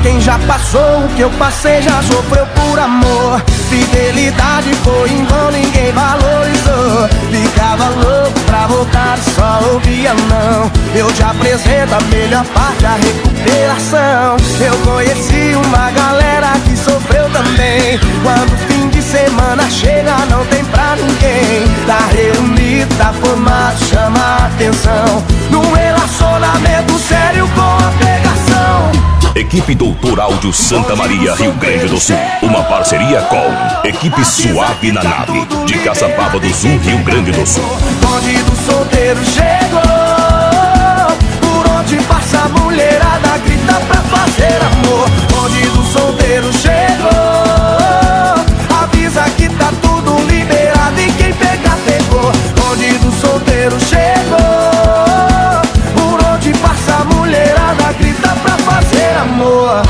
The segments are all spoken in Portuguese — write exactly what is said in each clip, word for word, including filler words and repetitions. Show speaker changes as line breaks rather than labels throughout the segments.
quem já passou o que eu passei já sofreu por amor. Fidelidade foi em vão, ninguém valorizou. Ficava louco pra voltar e só ouvia não. Eu te apresento a melhor parte, a recuperação. Eu conheci uma galera que sofreu também. Quando o fim de semana chega não tem pra ninguém. Tá reunido, tá formado, chama a atenção. Num relacionamento sério com a pegação.
Equipe Doutor Áudio Santa Maria, Rio Grande do Sul. Uma parceria com Equipe Suave na Nave, de Caçapava do Sul, Rio Grande do Sul.
Bonde do solteiro chegou. Por onde passa a mulherada grita pra fazer amor. Bonde do solteiro chegou. Avisa que tá tudo liberado e quem pegar pegou. Bonde do solteiro chegou. Por onde passa a mulherada grita pra fazer amor.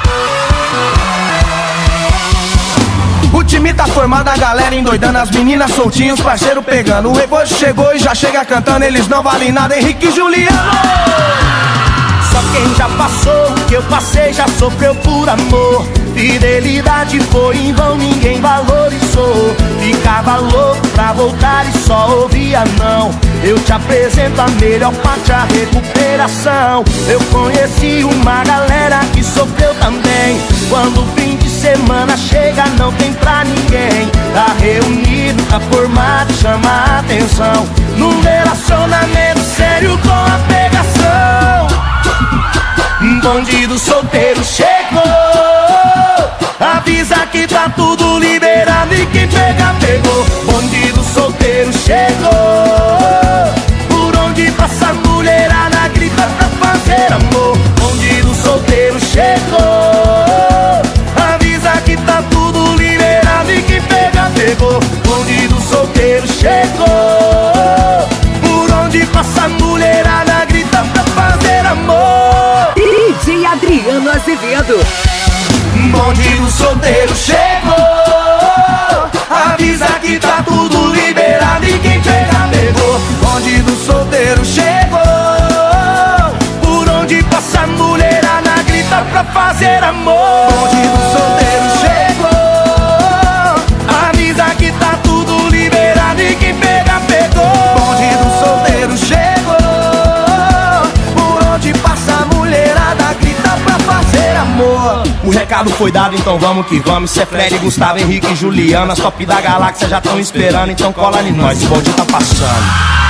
O time tá formado, a galera endoidando, as meninas soltinhos, parceiro pegando. O rebojo chegou e já chega cantando, eles não valem nada, Henrique e Juliano. Só quem já passou o que eu passei já sofreu por amor. Fidelidade foi em vão, ninguém valorizou. Ficava louco pra voltar e só ouvia não. Eu te apresento a melhor parte, a recuperação. Eu conheci uma galera que sofreu também. Quando o fim de semana chega não tem pra ninguém. Tá reunido, tá formado, chama a atenção. Num relacionamento sério com a pegação. Bandido solteiro chegou. Avisa que tá tudo liberado e quem pega pegou. Bandido solteiro chegou. Por onde passa a mulherada grita pra fazer amor. Bandido solteiro chegou. Avisa que tá tudo liberado e quem pega pegou. Bandido solteiro chegou. Por onde passa a mulherada grita pra fazer amor.
D J Adriano Azevedo.
Bandido solteiro chegou. Avisa que tá tudo liberado e quem pega pegou. Bandido solteiro chegou. Por onde passa a mulherada grita pra fazer amor. Bandido solteiro chegou. Avisa que tá tudo liberado e quem pega pegou. Bandido solteiro chegou. Por onde passa a mulherada grita pra fazer amor. O recado foi dado, então vamos que vamos. Cê é Fred, Gustavo, Henrique e Juliana. As top da galáxia já tão esperando, então cola em nós, o bonde tá passando.